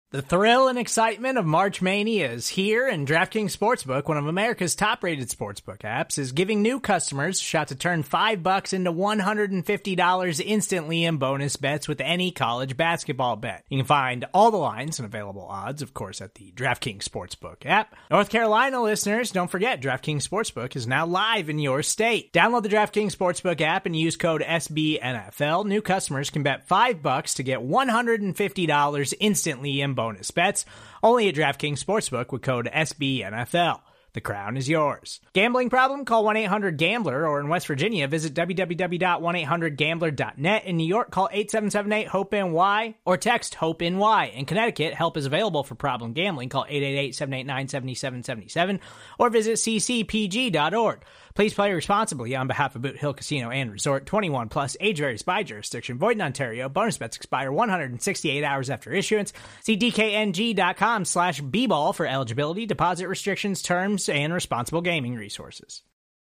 The thrill and excitement of March Mania is here, and DraftKings Sportsbook, one of America's top-rated sportsbook apps, is giving new customers a shot to turn $5 into $150 instantly in bonus bets with any college basketball bet. You can find all the lines and available odds, of course, at the DraftKings Sportsbook app. North Carolina listeners, don't forget, DraftKings Sportsbook is now live in your state. Download the DraftKings Sportsbook app and use code SBNFL. New customers can bet $5 to get $150 instantly in bonus bets, only at DraftKings Sportsbook with code SBNFL. The crown is yours. Gambling problem? Call 1-800-GAMBLER, or in West Virginia, visit www.1800gambler.net. In New York, call 8778-HOPE-NY or text HOPE-NY. In Connecticut, help is available for problem gambling. Call 888-789-7777 or visit ccpg.org. Please play responsibly on behalf of Boot Hill Casino and Resort. 21 plus, age varies by jurisdiction. Void in Ontario. Bonus bets expire 168 hours after issuance. See dkng.com/bball for eligibility, deposit restrictions, terms, and responsible gaming resources.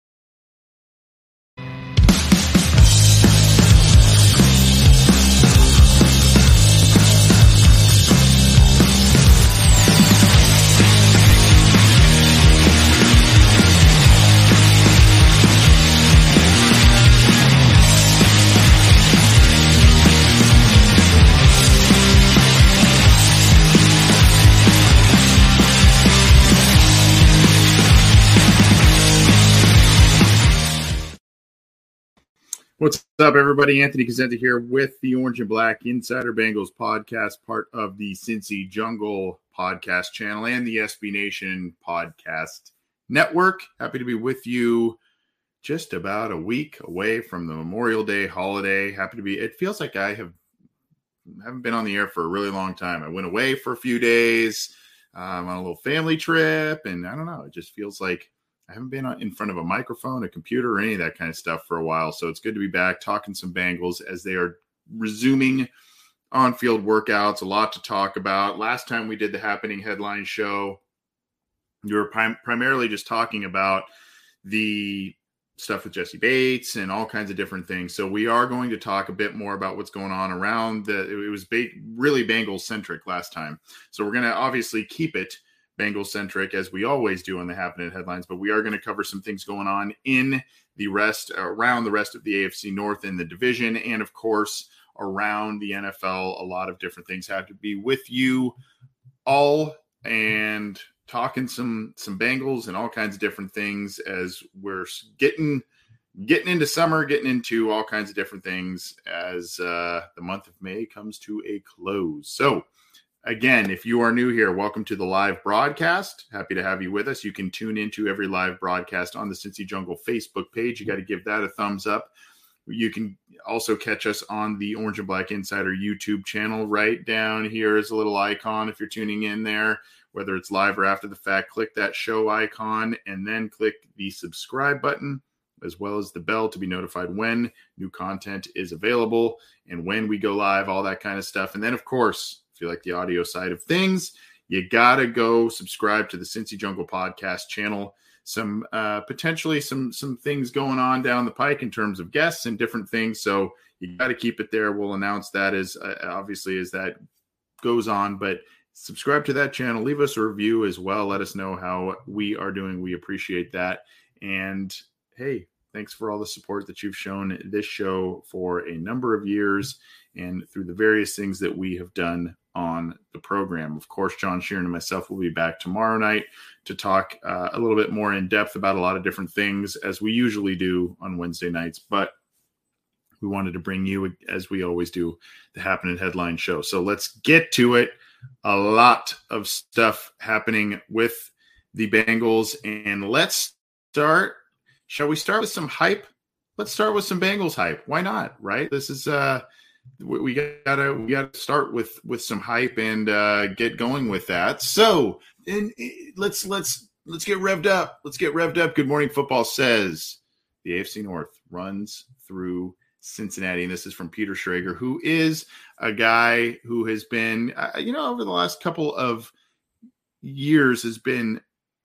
What's up, everybody? Anthony Cosenza here with the Orange and Black Insider Bengals podcast, part of the Cincy Jungle podcast channel and the SB Nation podcast network. Happy to be with you just about a week away from the Memorial Day holiday. Happy to be. It feels like I haven't been on the air for a really long time. I went away for a few days on a little family trip, and I don't know. It just feels like I haven't been in front of a microphone, a computer, or any of that kind of stuff for a while. So it's good to be back talking some Bengals as they are resuming on-field workouts. A lot to talk about. Last time we did the Happening Headline show, we were primarily just talking about the stuff with Jesse Bates and all kinds of different things. So we are going to talk a bit more about what's going on around it was really Bengals-centric last time. So we're going to obviously keep it Bengals-centric, as we always do on the Happening Headlines, but we are going to cover some things going on in the around the rest of the AFC North in the division, and of course around the NFL. A lot of different things have to be with you all and talking some Bengals and all kinds of different things as we're getting into summer, getting into all kinds of different things as the month of May comes to a close. So again, if you are new here, welcome to the live broadcast. Happy to have you with us. You can tune into every live broadcast on the Cincy Jungle Facebook page. You got to give that a thumbs up. You can also catch us on the Orange and Black Insider YouTube channel. Right down here is a little icon if you're tuning in there, whether it's live or after the fact. Click that show icon and then click the subscribe button, as well as the bell to be notified when new content is available and when we go live, all that kind of stuff. And then, of course, if you like the audio side of things, you got to go subscribe to the Cincy Jungle podcast channel. Potentially some things going on down the pike in terms of guests and different things. So you got to keep it there. We'll announce that as obviously as that goes on, but subscribe to that channel. Leave us a review as well. Let us know how we are doing. We appreciate that. And hey, thanks for all the support that you've shown this show for a number of years and through the various things that we have done on the program. Of course, John Sheeran and myself will be back tomorrow night to talk a little bit more in depth about a lot of different things, as we usually do on Wednesday nights. But we wanted to bring you, as we always do, the Happening Headline show. So let's get to it. A lot of stuff happening with the Bengals. And let's start. Shall we start with some hype? Let's start with some Bengals hype. Why not? Right? This is we gotta start with some hype and get going with that. So, and let's get revved up. Let's get revved up. Good Morning Football says the AFC North runs through Cincinnati, and this is from Peter Schrager, who is a guy who has been, over the last couple of years, has been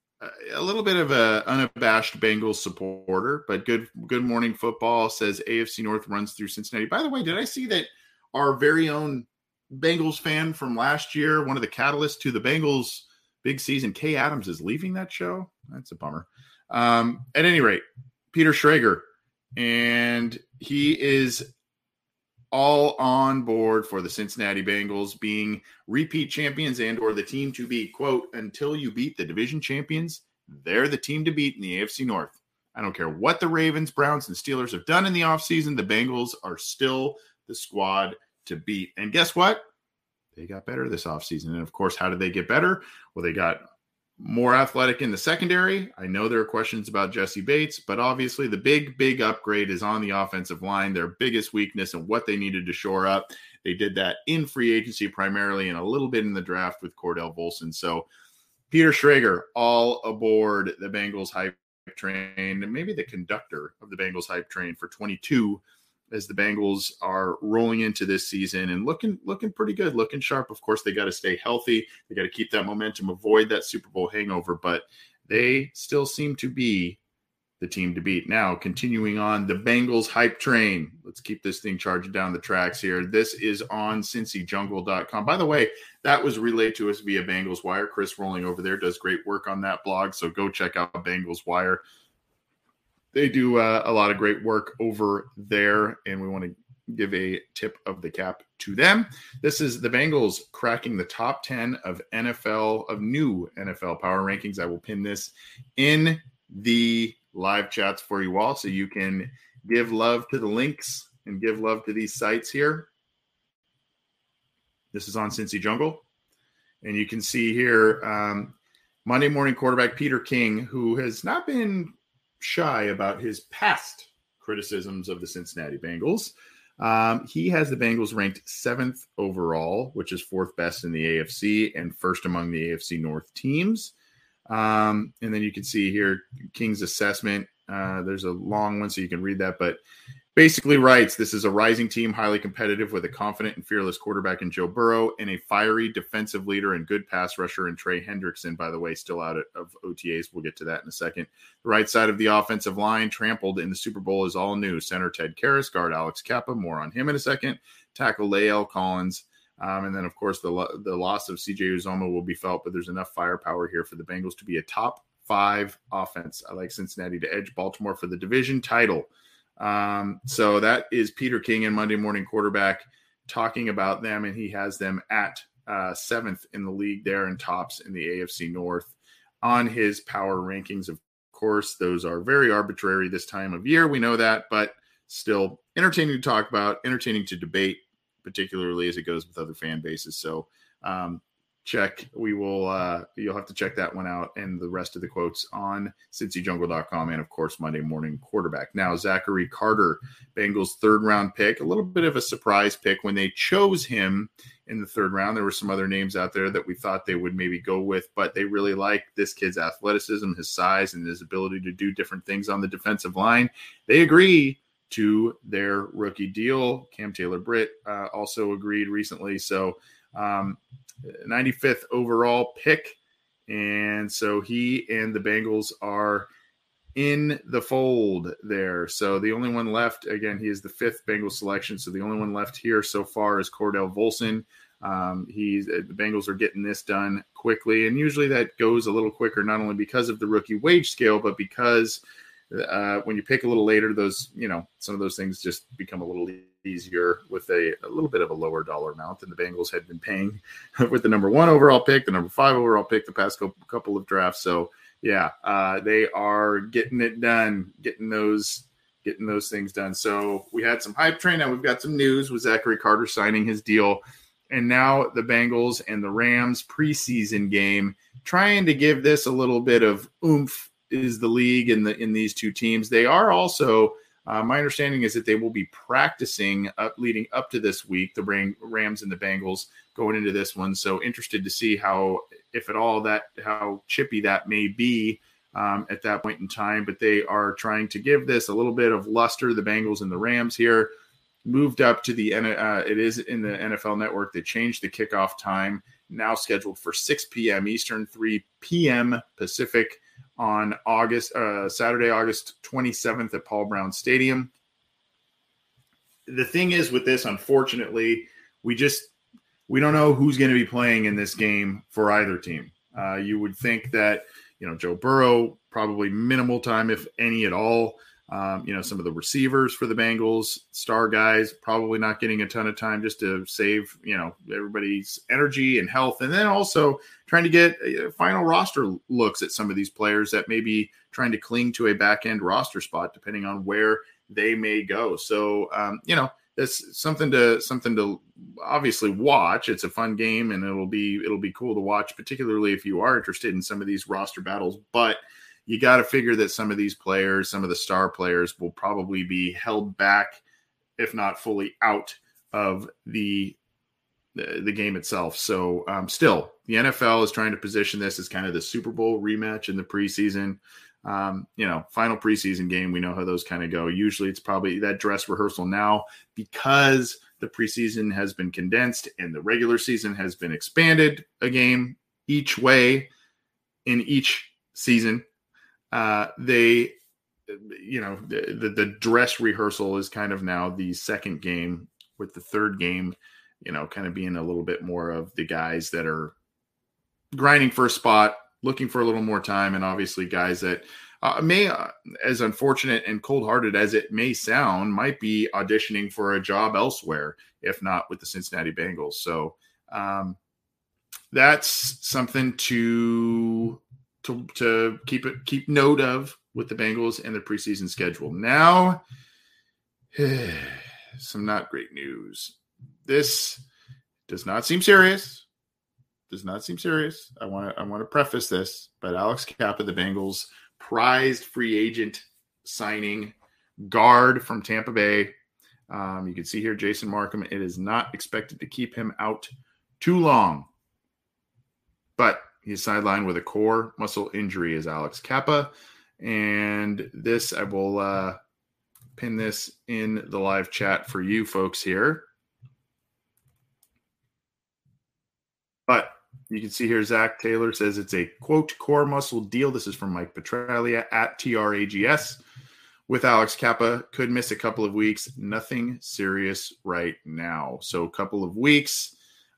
a little bit of a unabashed Bengals supporter, but Good Morning Football says AFC North runs through Cincinnati. By the way, did I see that our very own Bengals fan from last year, one of the catalysts to the Bengals big season. Kay Adams is leaving that show. That's a bummer. At any rate, Peter Schrager, and he is all on board for the Cincinnati Bengals being repeat champions and or the team to beat. Quote, until you beat the division champions, they're the team to beat in the AFC North. I don't care what the Ravens, Browns, and Steelers have done in the offseason. The Bengals are still the squad to beat. And guess what? They got better this offseason. And, of course, how did they get better? Well, they got more athletic in the secondary. I know there are questions about Jesse Bates, but obviously the big upgrade is on the offensive line, their biggest weakness and what they needed to shore up. They did that in free agency primarily and a little bit in the draft with Cordell Volson. So Peter Schrager, all aboard the Bengals hype train, and maybe the conductor of the Bengals hype train for 22 as the Bengals are rolling into this season and looking pretty good, looking sharp. Of course, they got to stay healthy. They got to keep that momentum, avoid that Super Bowl hangover, but they still seem to be the team to beat. Now, continuing on the Bengals hype train. Let's keep this thing charging down the tracks here. This is on CincyJungle.com. By the way, that was relayed to us via Bengals Wire. Chris Rolling over there does great work on that blog, so go check out Bengals Wire. They do a lot of great work over there, and we want to give a tip of the cap to them. This is the Bengals cracking the top 10 of new NFL power rankings. I will pin this in the live chats for you all so you can give love to the links and give love to these sites here. This is on Cincy Jungle. And you can see here Monday morning quarterback Peter King, who has not been shy about his past criticisms of the Cincinnati Bengals. He has the Bengals ranked 7th overall, which is 4th best in the AFC and first among the AFC North teams. And then you can see here King's assessment. There's a long one, so you can read that, but basically writes, this is a rising team, highly competitive with a confident and fearless quarterback in Joe Burrow and a fiery defensive leader and good pass rusher in Trey Hendrickson, by the way, still out of OTAs. We'll get to that in a second. The right side of the offensive line trampled in the Super Bowl is all new. Center Ted Karras, guard Alex Kappa, more on him in a second. Tackle Lael Collins. And then, of course, the loss of CJ Uzomah will be felt, but there's enough firepower here for the Bengals to be a top 5 offense. I like Cincinnati to edge Baltimore for the division title. So that is Peter King and Monday Morning Quarterback talking about them, and he has them at 7th in the league there and tops in the AFC North on his power rankings. Of course, those are very arbitrary this time of year. We know that, but still entertaining to talk about, entertaining to debate, particularly as it goes with other fan bases. So you'll have to check that one out and the rest of the quotes on CincyJungle.com and, of course, Monday Morning Quarterback. Now, Zachary Carter, Bengals 3rd round pick, a little bit of a surprise pick when they chose him in the 3rd round. There were some other names out there that we thought they would maybe go with, but they really like this kid's athleticism, his size, and his ability to do different things on the defensive line. They agree to their rookie deal. Cam Taylor-Britt also agreed recently. So 95th overall pick. And so he and the Bengals are in the fold there. So the only one left, again, he is the 5th Bengals selection. So the only one left here so far is Cordell Volson. The Bengals are getting this done quickly. And usually that goes a little quicker, not only because of the rookie wage scale, but because when you pick a little later, some of those things just become a little easier with a little bit of a lower dollar amount than the Bengals had been paying with the number 1 overall pick, the number 5 overall pick, the past couple of drafts. So yeah, they are getting it done, getting those things done. So we had some hype train. Now we've got some news with Zachary Carter signing his deal. And now the Bengals and the Rams preseason game, trying to give this a little bit of oomph is the league in these two teams. They are also, my understanding is that they will be practicing leading up to this week, the Rams and the Bengals going into this one. So interested to see how, if at all, how chippy that may be at that point in time. But they are trying to give this a little bit of luster. The Bengals and the Rams here moved up to it is in the NFL Network. They changed the kickoff time, now scheduled for 6 p.m. Eastern, 3 p.m. Pacific on Saturday, August 27th at Paul Brown Stadium. The thing is with this, unfortunately, we we don't know who's going to be playing in this game for either team. You would think that, Joe Burrow, probably minimal time, if any at all. Some of the receivers for the Bengals, star guys, probably not getting a ton of time just to save, everybody's energy and health. And then also trying to get final roster looks at some of these players that may be trying to cling to a back end roster spot, depending on where they may go. So, that's something to obviously watch. It's a fun game, and it'll be cool to watch, particularly if you are interested in some of these roster battles. But you got to figure that some of these players, some of the star players, will probably be held back, if not fully out of the game itself. So still, the NFL is trying to position this as kind of the Super Bowl rematch in the preseason. Final preseason game. We know how those kind of go. Usually it's probably that dress rehearsal now, because the preseason has been condensed and the regular season has been expanded a game each way in each season. The dress rehearsal is kind of now the second game, with the third game, kind of being a little bit more of the guys that are grinding for a spot, looking for a little more time. And obviously guys that may, as unfortunate and cold-hearted as it may sound, might be auditioning for a job elsewhere, if not with the Cincinnati Bengals. So that's something to keep note of with the Bengals and the preseason schedule. Now, some not great news. This does not seem serious. I want to preface this, but Alex Cappa, the Bengals' prized free agent signing guard from Tampa Bay. You can see here Jason Markham. It is not expected to keep him out too long, but he's sidelined with a core muscle injury, is Alex Cappa. And this, I will pin this in the live chat for you folks here. But you can see here, Zach Taylor says it's a, quote, core muscle deal. This is from Mike Petralia at TRAGS. With Alex Cappa, could miss a couple of weeks. Nothing serious right now. So a couple of weeks.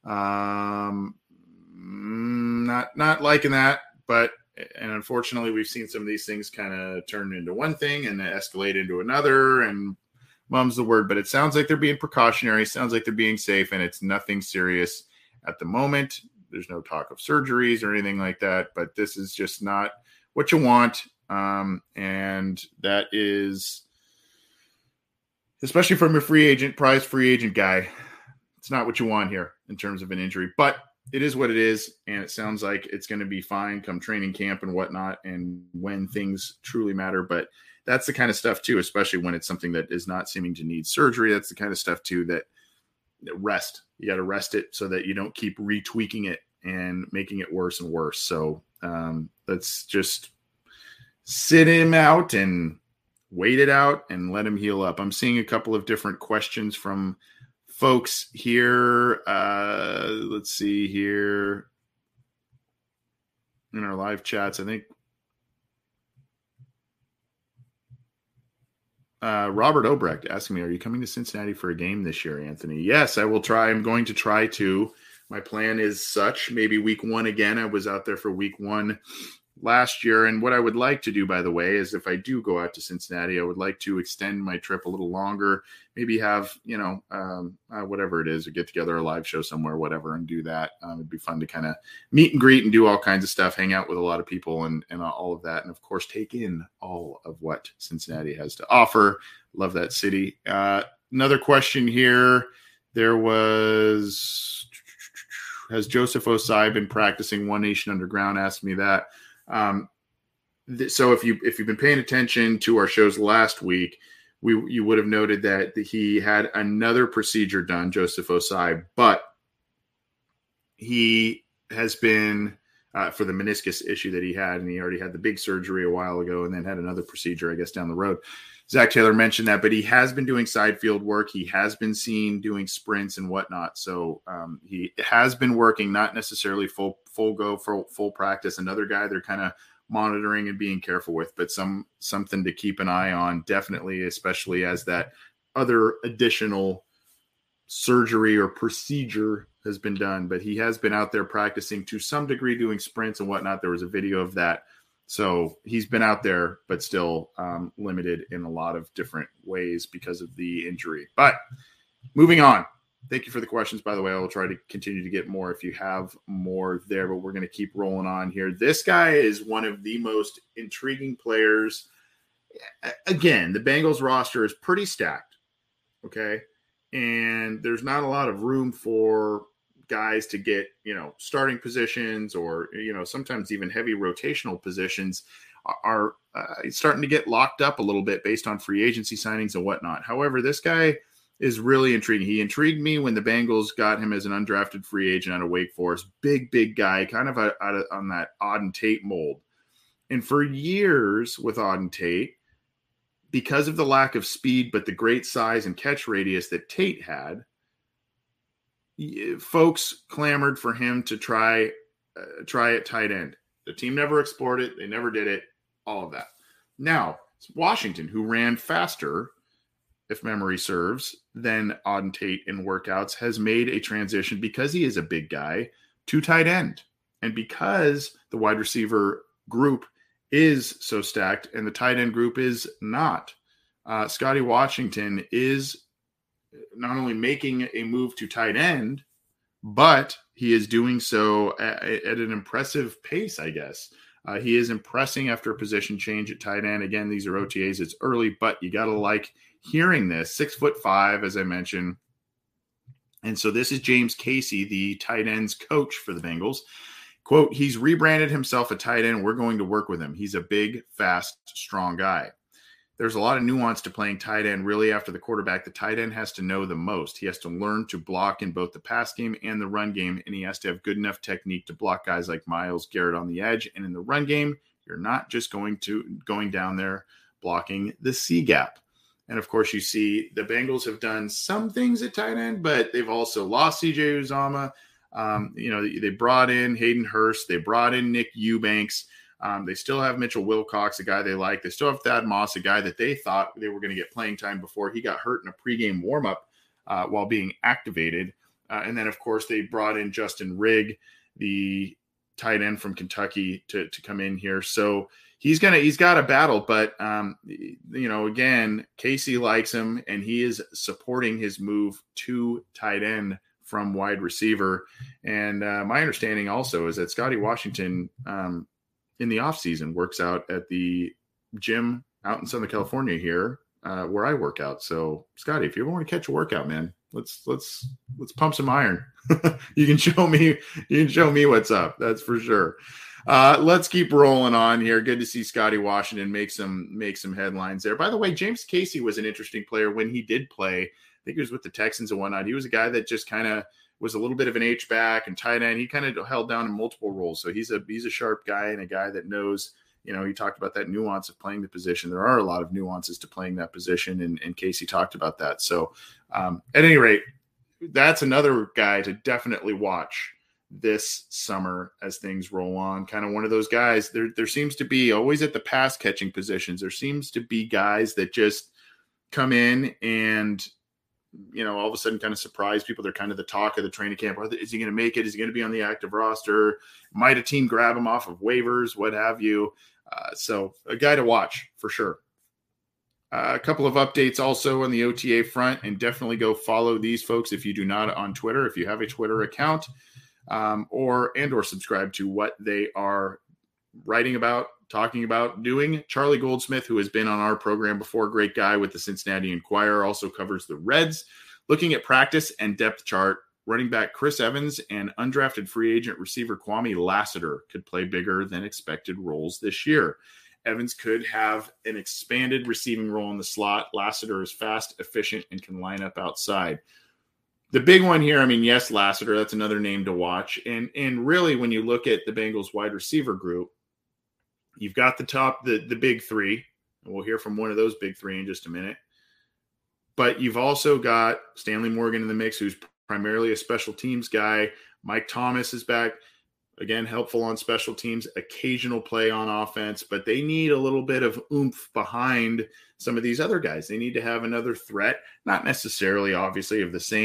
Not liking that, and unfortunately we've seen some of these things kind of turn into one thing and escalate into another, and mum's the word, but it sounds like they're being precautionary, sounds like they're being safe, and it's nothing serious at the moment. There's no talk of surgeries or anything like that, but this is just not what you want. And that is, especially from a prize free agent guy, it's not what you want here in terms of an injury, but it is what it is, and it sounds like it's going to be fine come training camp and whatnot, and when things truly matter. But that's the kind of stuff, too, especially when it's something that is not seeming to need surgery. That's the kind of stuff, too, that rest. You got to rest it so that you don't keep retweaking it and making it worse and worse. So let's just sit him out and wait it out and let him heal up. I'm seeing a couple of different questions from folks here. Let's see here in our live chats. I think Robert Obrecht asking me, are you coming to Cincinnati for a game this year, Anthony? Yes, I will try. I'm going to try to. My plan is such, maybe week one again. I was out there for week one last year. And what I would like to do, by the way, is if I do go out to Cincinnati, I would like to extend my trip a little longer, maybe have, whatever it is, or get together a live show somewhere, whatever, and do that. It'd be fun to kind of meet and greet and do all kinds of stuff, hang out with a lot of people and all of that. And of course, take in all of what Cincinnati has to offer. Love that city. Another question here. There was, has Joseph Osai been practicing One Nation Underground? Asked me that. So if you've been paying attention to our shows last week, you would have noted that he had another procedure done, Joseph Osai, but he has been for the meniscus issue that he had, and he already had the big surgery a while ago and then had another procedure, I guess, down the road. Zach Taylor mentioned that, but he has been doing side field work. He has been seen doing sprints and whatnot. So he has been working, not necessarily full practice. Another guy they're kind of monitoring and being careful with, but something to keep an eye on, definitely, especially as that other additional surgery or procedure has been done, but he has been out there practicing to some degree, doing sprints and whatnot. There was a video of that. So he's been out there, but still limited in a lot of different ways because of the injury. But moving on. Thank you for the questions, by the way. I will try to continue to get more if you have more there, but we're going to keep rolling on here. This guy is one of the most intriguing players. Again, the Bengals roster is pretty stacked, okay? And there's not a lot of room for guys to get, starting positions or, sometimes even heavy rotational positions are starting to get locked up a little bit based on free agency signings and whatnot. However, this guy is really intriguing. He intrigued me when the Bengals got him as an undrafted free agent out of Wake Forest. Big guy, kind of on that Auden Tate mold. And for years with Auden Tate, because of the lack of speed, but the great size and catch radius that Tate had, folks clamored for him to try at tight end. The team never explored it. They never did it. All of that. Now, Washington, who ran faster, if memory serves, than Auden Tate in workouts, has made a transition because he is a big guy to tight end. And because the wide receiver group is so stacked and the tight end group is not, Scotty Washington is not only making a move to tight end, but he is doing so at an impressive pace, I guess. He is impressing after a position change at tight end. Again, these are OTAs. It's early, but you got to like hearing this. 6'5", as I mentioned. And so this is James Casey, the tight ends coach for the Bengals. Quote, he's rebranded himself a tight end. We're going to work with him. He's a big, fast, strong guy. There's a lot of nuance to playing tight end. Really, after the quarterback, the tight end has to know the most. He has to learn to block in both the pass game and the run game, and he has to have good enough technique to block guys like Myles Garrett on the edge. And in the run game, you're not just going down there blocking the C gap. And of course, you see the Bengals have done some things at tight end, but they've also lost CJ Uzomah. They brought in Hayden Hurst. They brought in Nick Eubanks. They still have Mitchell Wilcox, a guy they like. They still have Thad Moss, a guy that they thought they were going to get playing time before he got hurt in a pregame warmup while being activated. And then, of course, they brought in Justin Rigg, the tight end from Kentucky, to come in here. So he's got a battle, but again, Casey likes him, and he is supporting his move to tight end from wide receiver. And my understanding also is that Scotty Washington, in the offseason, works out at the gym out in Southern California here, where I work out. So, Scotty, if you ever want to catch a workout, man, let's pump some iron. You can show me what's up. That's for sure. Let's keep rolling on here. Good to see Scotty Washington make some headlines there. By the way, James Casey was an interesting player when he did play. I think he was with the Texans and whatnot. He was a guy that just kind of was a little bit of an H-back and tight end. He kind of held down in multiple roles. So he's a sharp guy and a guy that knows, he talked about that nuance of playing the position. There are a lot of nuances to playing that position, and Casey talked about that. So at any rate, that's another guy to definitely watch this summer as things roll on. Kind of one of those guys. There seems to be always at the pass catching positions, there seems to be guys that just come in and all of a sudden kind of surprise people. They're kind of the talk of the training camp. Is he going to make it? Is he going to be on the active roster? Might a team grab him off of waivers? What have you? So a guy to watch for sure. A couple of updates also on the OTA front, and definitely go follow these folks if you do not on Twitter, if you have a Twitter account, or subscribe to what they are writing about, talking about, doing. Charlie Goldsmith, who has been on our program before, great guy with the Cincinnati Enquirer, also covers the Reds. Looking at practice and depth chart, running back Chris Evans and undrafted free agent receiver Kwame Lassiter could play bigger than expected roles this year. Evans could have an expanded receiving role in the slot. Lassiter is fast, efficient, and can line up outside. The big one here, yes, Lassiter, that's another name to watch. And really, when you look at the Bengals wide receiver group, you've got the big three, and we'll hear from one of those big three in just a minute. But you've also got Stanley Morgan in the mix, who's primarily a special teams guy. Mike Thomas is back. Again, helpful on special teams, occasional play on offense, but they need a little bit of oomph behind some of these other guys. They need to have another threat, not necessarily, obviously, of the same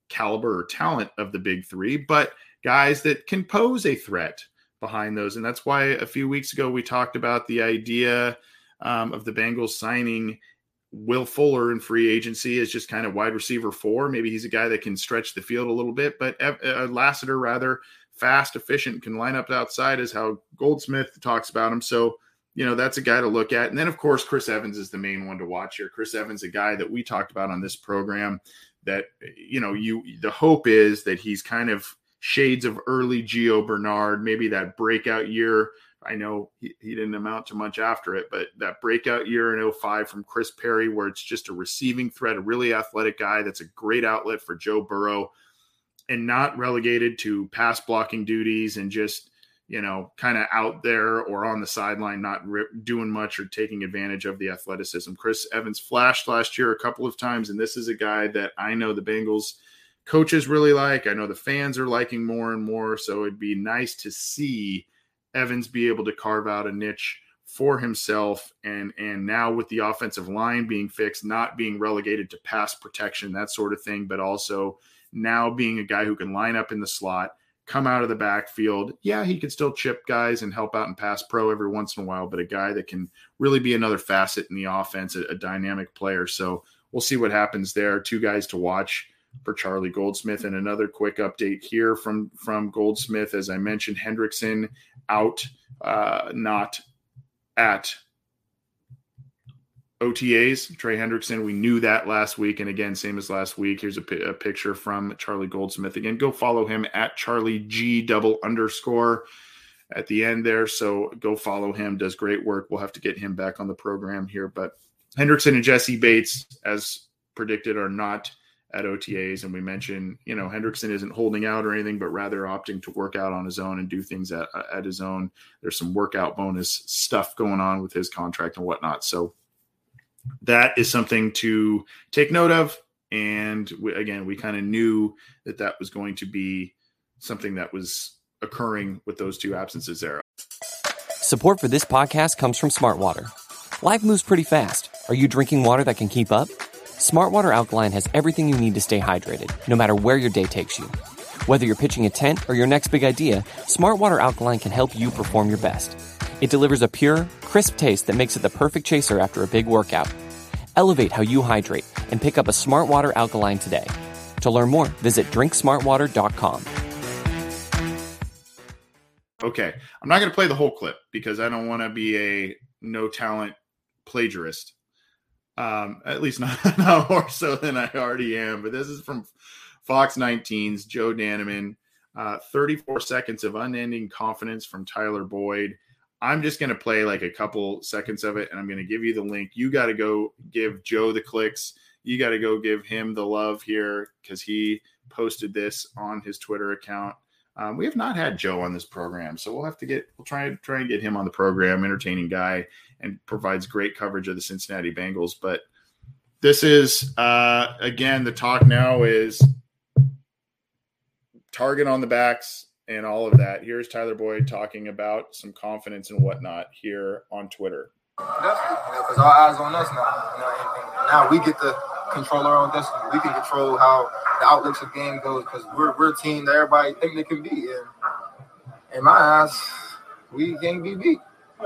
caliber or talent of the big three, but guys that can pose a threat behind those. And that's why a few weeks ago we talked about the idea of the Bengals signing Will Fuller in free agency as just kind of wide receiver 4. Maybe he's a guy that can stretch the field a little bit, but Lassiter, rather fast, efficient, can line up outside, is how Goldsmith talks about him. So, that's a guy to look at. And then, of course, Chris Evans is the main one to watch here. Chris Evans, a guy that we talked about on this program that, the hope is that he's kind of shades of early Gio Bernard, maybe that breakout year. I know he didn't amount to much after it, but that breakout year in 2005 from Chris Perry, where it's just a receiving threat, a really athletic guy that's a great outlet for Joe Burrow and not relegated to pass blocking duties and just, kind of out there or on the sideline, not doing much or taking advantage of the athleticism. Chris Evans flashed last year a couple of times, and this is a guy that I know the Bengals coaches really like. I know the fans are liking more and more, so it'd be nice to see Evans be able to carve out a niche for himself, and now with the offensive line being fixed, not being relegated to pass protection, that sort of thing, but also now being a guy who can line up in the slot, come out of the backfield. Yeah, he can still chip guys and help out in pass pro every once in a while, but a guy that can really be another facet in the offense, a dynamic player. So we'll see what happens there. 2 guys to watch for Charlie Goldsmith. And another quick update here from Goldsmith. As I mentioned, Hendrickson out, not at OTAs. Trey Hendrickson, we knew that last week. And again, same as last week, here's a picture from Charlie Goldsmith. Again, go follow him at CharlieG__ at the end there. So go follow him. Does great work. We'll have to get him back on the program here. But Hendrickson and Jesse Bates, as predicted, are not at OTAs. And we mentioned, Hendrickson isn't holding out or anything, but rather opting to work out on his own and do things at his own. There's some workout bonus stuff going on with his contract and whatnot. So that is something to take note of. And we kind of knew that was going to be something that was occurring with those 2 absences there. Support for this podcast comes from Smartwater. Life moves pretty fast. Are you drinking water that can keep up? Smartwater Alkaline has everything you need to stay hydrated, no matter where your day takes you. Whether you're pitching a tent or your next big idea, Smartwater Alkaline can help you perform your best. It delivers a pure, crisp taste that makes it the perfect chaser after a big workout. Elevate how you hydrate and pick up a Smartwater Alkaline today. To learn more, visit drinksmartwater.com. Okay, I'm not going to play the whole clip because I don't want to be a no-talent plagiarist. At least not more so than I already am. But this is from Fox 19's Joe Danneman. 34 seconds of unending confidence from Tyler Boyd. I'm just going to play like a couple seconds of it, and I'm going to give you the link. You got to go give Joe the clicks. You got to go give him the love here because he posted this on his Twitter account. We have not had Joe on this program, so we'll try and get him on the program. Entertaining guy and provides great coverage of the Cincinnati Bengals. But this is, again, the talk now is target on the backs and all of that. Here's Tyler Boyd talking about some confidence and whatnot here on Twitter. Definitely, because all eyes on us now. And now we get the control our own destiny. We can control how the outlooks of game goes because we're a team that everybody think they can beat. And in my eyes, we can't be beat.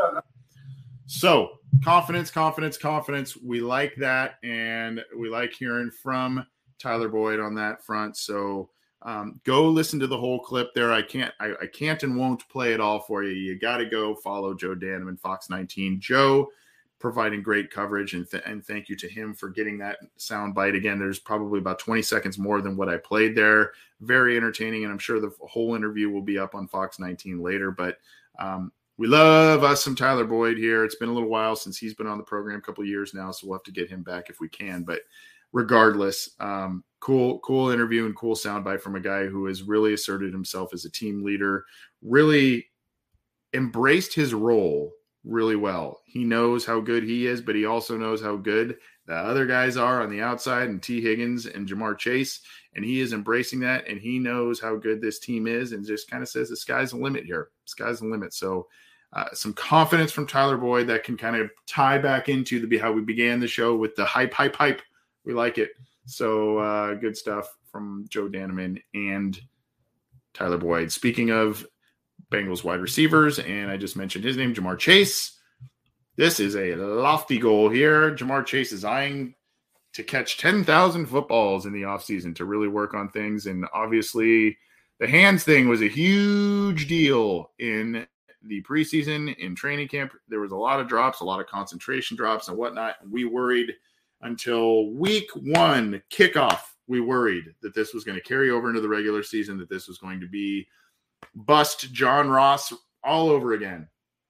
So confidence. We like that, and we like hearing from Tyler Boyd on that front. So go listen to the whole clip there. I can't and won't play it all for you. You got to go follow Joe Danneman, Fox 19. Joe providing great coverage, and thank you to him for getting that sound bite. Again, there's probably about 20 seconds more than what I played there. Very entertaining, and I'm sure the whole interview will be up on Fox 19 later. But we love us some Tyler Boyd here. It's been a little while since he's been on the program, a couple of years now, so we'll have to get him back if we can. But regardless, cool interview and cool soundbite from a guy who has really asserted himself as a team leader, really embraced his role really well. He knows how good he is, but he also knows how good the other guys are on the outside, and T. Higgins and Jamar Chase, and he is embracing that, and he knows how good this team is, and just kind of says the sky's the limit here. Sky's the limit. So some confidence from Tyler Boyd that can kind of tie back into how we began the show with the hype. We like it. So good stuff from Joe Daneman and Tyler Boyd. Speaking of Bengals wide receivers, and I just mentioned his name, Ja'Marr Chase. This is a lofty goal here. Ja'Marr Chase is eyeing to catch 10,000 footballs in the offseason to really work on things. And obviously, the hands thing was a huge deal in the preseason, in training camp. There was a lot of drops, a lot of concentration drops and whatnot. We worried until week 1 kickoff. We worried that this was going to carry over into the regular season, that this was going to be bust John Ross all over again.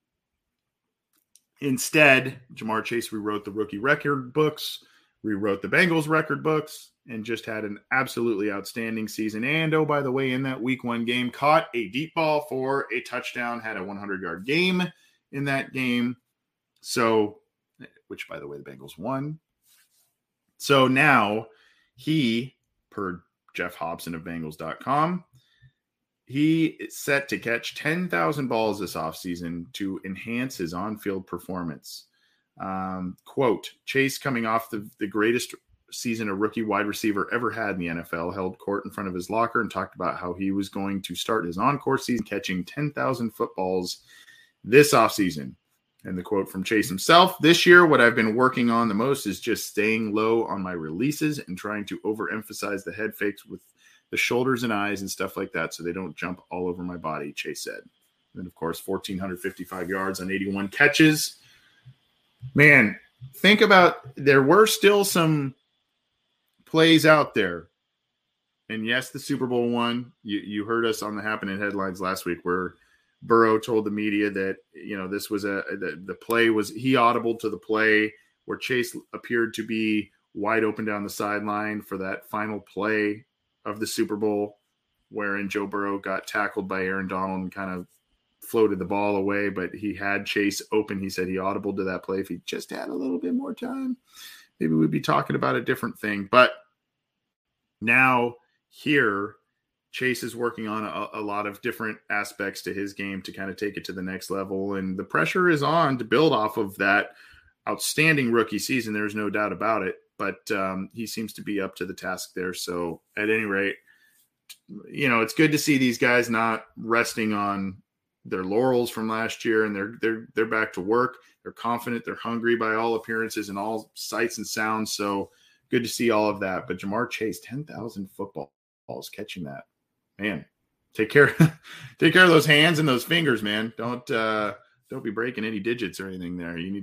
Instead, Ja'Marr Chase rewrote the rookie record books, rewrote the Bengals record books, and just had an absolutely outstanding season. And, oh, by the way, in that week 1 game, caught a deep ball for a touchdown, had a 100-yard game in that game. So, which, by the way, the Bengals won. So now he, per Jeff Hobson of Bengals.com, he is set to catch 10,000 balls this offseason to enhance his on-field performance. Quote, Chase, coming off the greatest season a rookie wide receiver ever had in the NFL, held court in front of his locker and talked about how he was going to start his encore season catching 10,000 footballs this offseason. And the quote from Chase himself, this year, what I've been working on the most is just staying low on my releases and trying to overemphasize the head fakes with the shoulders and eyes and stuff like that so they don't jump all over my body, Chase said. And, of course, 1,455 yards on 81 catches. Man, think about, there were still some plays out there. And, yes, the Super Bowl one, you heard us on the Happening Headlines last week where Burrow told the media that, you know, this was the play was, he audibled to the play where Chase appeared to be wide open down the sideline for that final play of the Super Bowl, wherein Joe Burrow got tackled by Aaron Donald and kind of floated the ball away, but he had Chase open. He said he audibled to that play. If he just had a little bit more time, maybe we'd be talking about a different thing. But now here, Chase is working on a lot of different aspects to his game to kind of take it to the next level. And the pressure is on to build off of that outstanding rookie season. There's no doubt about it. But he seems to be up to the task there. So at any rate, you know, it's good to see these guys not resting on their laurels from last year, and they're back to work. They're confident. They're hungry by all appearances and all sights and sounds. So good to see all of that. But Ja'Marr Chase, 10,000 footballs, catching that, man. Take care of those hands and those fingers, man. Don't be breaking any digits or anything there. You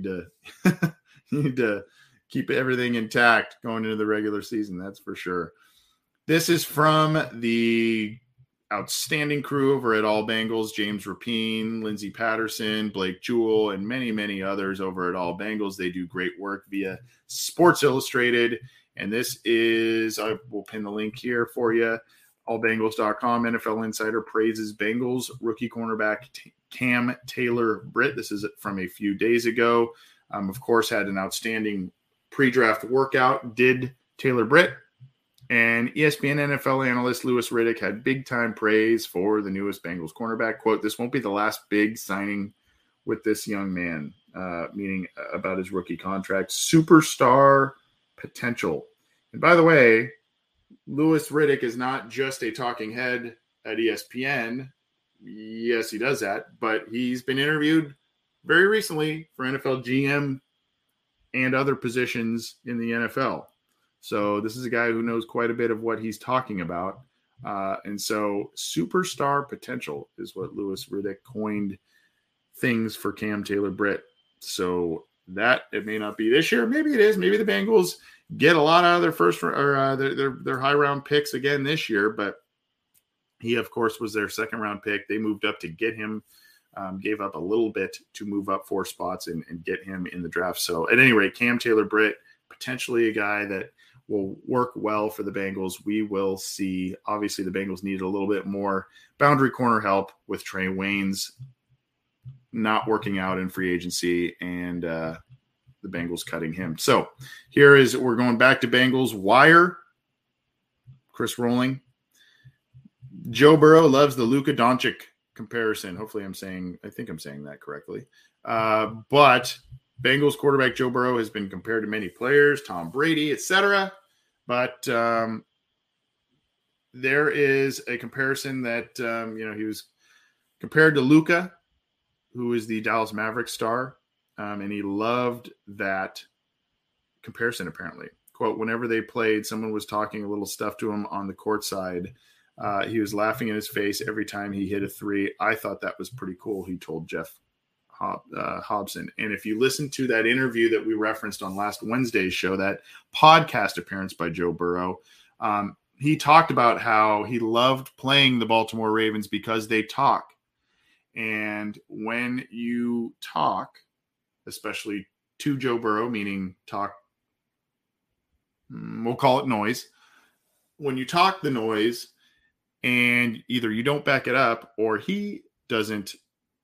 need to keep everything intact going into the regular season. That's for sure. This is from the outstanding crew over at All Bengals, James Rapine, Lindsey Patterson, Blake Jewell, and many, many others over at All Bengals. They do great work via Sports Illustrated. And this is, I will pin the link here for you, allbengals.com. NFL Insider praises Bengals rookie cornerback Cam Taylor-Britt. This is from a few days ago. Of course, had an outstanding pre-draft workout, did Taylor-Britt. And ESPN NFL analyst Louis Riddick had big-time praise for the newest Bengals cornerback. Quote, this won't be the last big signing with this young man, meaning about his rookie contract. Superstar potential. And by the way, Louis Riddick is not just a talking head at ESPN. Yes, he does that, but he's been interviewed very recently for NFL GM and other positions in the NFL. So this is a guy who knows quite a bit of what he's talking about. And so superstar potential is what Louis Riddick coined things for Cam Taylor-Britt. So that it may not be this year. Maybe it is. Maybe the Bengals get a lot out of their first or their high round picks again this year. But he, of course, was their second round pick. They moved up to get him. Gave up a little bit to move up 4 spots and get him in the draft. So at any rate, Cam Taylor-Britt, potentially a guy that will work well for the Bengals. We will see. Obviously, the Bengals needed a little bit more boundary corner help with Trey Waynes not working out in free agency and the Bengals cutting him. So we're going back to Bengals Wire. Chris Rolling. Joe Burrow loves the Luka Doncic comparison. Hopefully I think I'm saying that correctly. But Bengals quarterback Joe Burrow has been compared to many players, Tom Brady, etc. But there is a comparison that, he was compared to Luka, who is the Dallas Mavericks star, and he loved that comparison, apparently. Quote, whenever they played, someone was talking a little stuff to him on the court side. He was laughing in his face every time he hit a three. I thought that was pretty cool, he told Jeff Hobson. And if you listen to that interview that we referenced on last Wednesday's show, that podcast appearance by Joe Burrow, he talked about how he loved playing the Baltimore Ravens because they talk. And when you talk, especially to Joe Burrow, meaning talk, we'll call it noise. When you talk the noise and either you don't back it up or he doesn't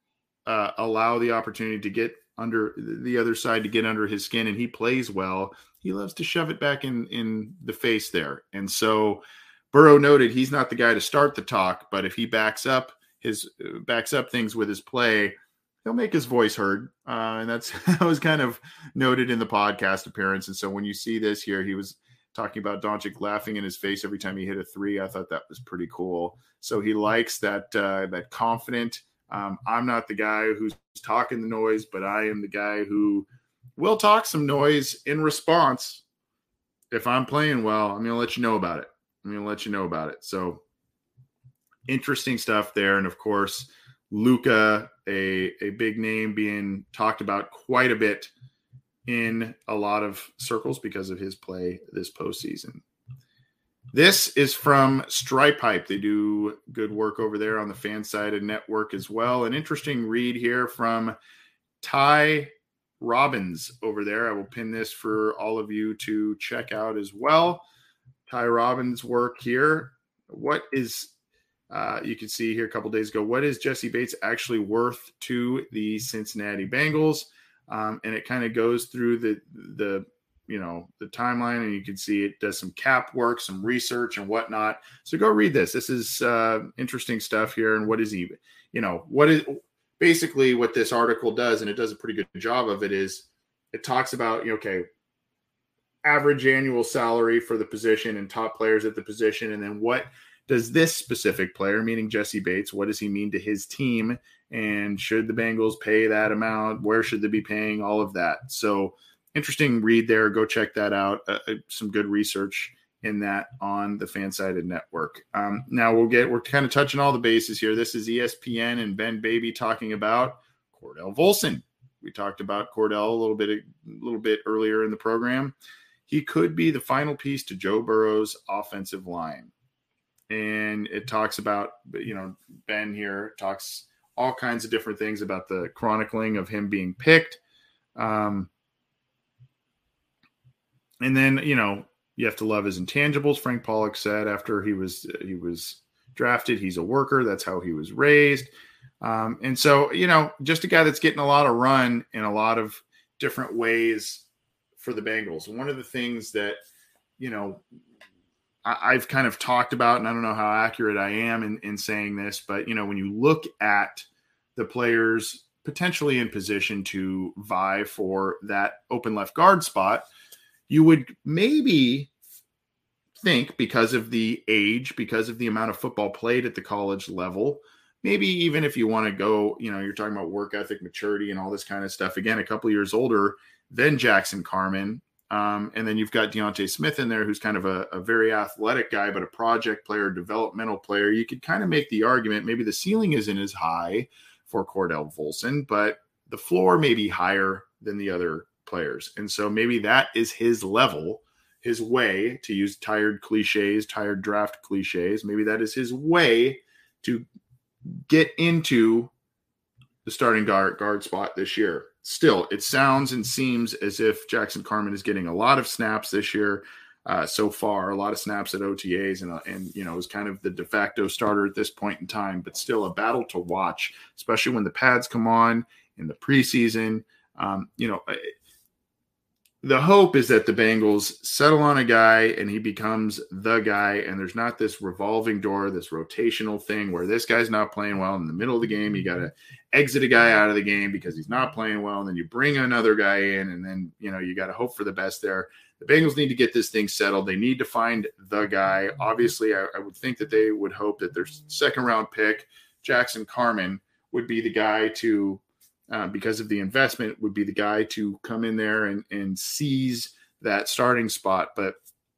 allow the opportunity to get under the other side, to get under his skin, and he plays well, he loves to shove it back in the face there. And so Burrow noted he's not the guy to start the talk, but if he backs up things with his play, he'll make his voice heard. And that was kind of noted in the podcast appearance. And so when you see this here, he was talking about Doncic laughing in his face every time he hit a three. I thought that was pretty cool. So he likes that confident. I'm not the guy who's talking the noise, but I am the guy who will talk some noise in response. If I'm playing well, I'm going to let you know about it. So interesting stuff there. And of course, Luka, a big name being talked about quite a bit in a lot of circles because of his play this postseason. This is from Stripe Hype. They do good work over there on the Fansided Network as well. An interesting read here from Ty Robbins over there. I will pin this for all of you to check out as well. Ty Robbins' work here. What is, you can see here a couple days ago, what is Jessie Bates actually worth to the Cincinnati Bengals? And it kind of goes through the timeline, and you can see it does some cap work, some research and whatnot. So go read this. This is interesting stuff here. And what is he, what is basically what this article does, and it does a pretty good job of it, is it talks about, average annual salary for the position and top players at the position. And then what does this specific player, meaning Jessie Bates, what does he mean to his team? And should the Bengals pay that amount? Where should they be paying? All of that. So interesting read there. Go check that out. Some good research in that on the Fansided Network. Now we're kind of touching all the bases here. This is ESPN and Ben Baby talking about Cordell Volson. We talked about Cordell a little bit earlier in the program. He could be the final piece to Joe Burrow's offensive line. And it talks about, Ben here talks all kinds of different things about the chronicling of him being picked. And then, you have to love his intangibles. Frank Pollock said after he was drafted, he's a worker. That's how he was raised. And so, just a guy that's getting a lot of run in a lot of different ways for the Bengals. And one of the things that, I've kind of talked about, and I don't know how accurate I am in saying this, but, when you look at the players potentially in position to vie for that open left guard spot, you would maybe think, because of the age, because of the amount of football played at the college level, maybe even if you want to go, you're talking about work ethic, maturity, and all this kind of stuff. Again, a couple years older than Jackson Carman. And then you've got Deontay Smith in there, who's kind of a very athletic guy, but a project player, developmental player. You could kind of make the argument maybe the ceiling isn't as high for Cordell Volson, but the floor may be higher than the other players. And so maybe that is his level, his way, to use tired draft cliches. Maybe that is his way to get into the starting guard spot this year. Still, it sounds and seems as if Jackson Carman is getting a lot of snaps this year so far, a lot of snaps at OTAs, and is kind of the de facto starter at this point in time, but still a battle to watch, especially when the pads come on in the preseason. The hope is that the Bengals settle on a guy and he becomes the guy, and there's not this revolving door, this rotational thing where this guy's not playing well in the middle of the game. You got to exit a guy out of the game because he's not playing well, and then you bring another guy in, and then, you got to hope for the best there. the Bengals need to get this thing settled. They need to find the guy. Obviously, I would think that they would hope that their second-round pick, Jackson Carman, would be the guy to, because of the investment, would be the guy to come in there and seize that starting spot. But,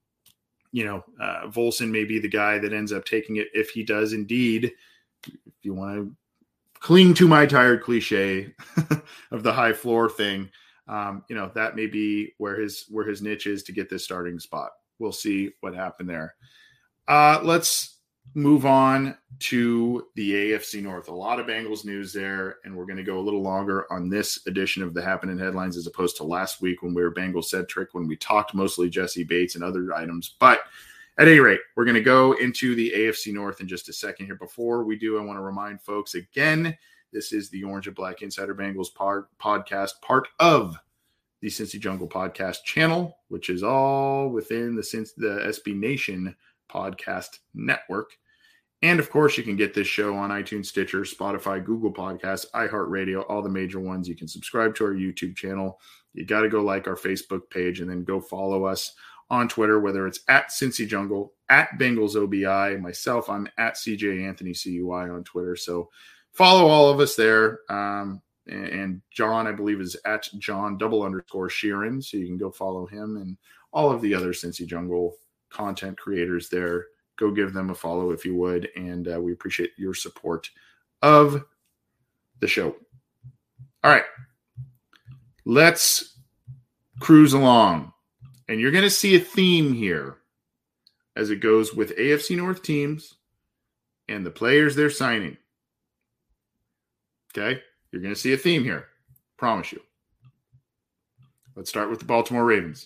Volson may be the guy that ends up taking it if he does indeed, if you want to cling to my tired cliche of the high floor thing, that may be where his niche is to get this starting spot. We'll see what happened there. Let's move on to the AFC North. A lot of Bengals news there, and we're going to go a little longer on this edition of the Happening Headlines as opposed to last week when we were Bengals-centric, when we talked mostly Jesse Bates and other items. But at any rate, we're going to go into the AFC North in just a second here. Before we do, I want to remind folks again, this is the Orange and Black Insider Bengals podcast, part of the Cincy Jungle podcast channel, which is all within the SB Nation podcast network. And of course, you can get this show on iTunes, Stitcher, Spotify, Google Podcasts, iHeartRadio, all the major ones. You can subscribe to our YouTube channel. You got to go like our Facebook page and then go follow us on Twitter, whether it's at Cincy Jungle, at Bengals OBI. Myself, I'm at CJ Anthony CUI on Twitter. So follow all of us there. And John, I believe, is at John_Sheeran. So you can go follow him and all of the other Cincy Jungle content creators there. Go give them a follow if you would. And we appreciate your support of the show. All right. Let's cruise along. And you're going to see a theme here as it goes with AFC North teams and the players they're signing. Okay? You're going to see a theme here. Promise you. Let's start with the Baltimore Ravens.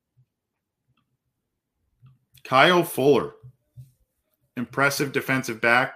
Kyle Fuller. Impressive defensive back.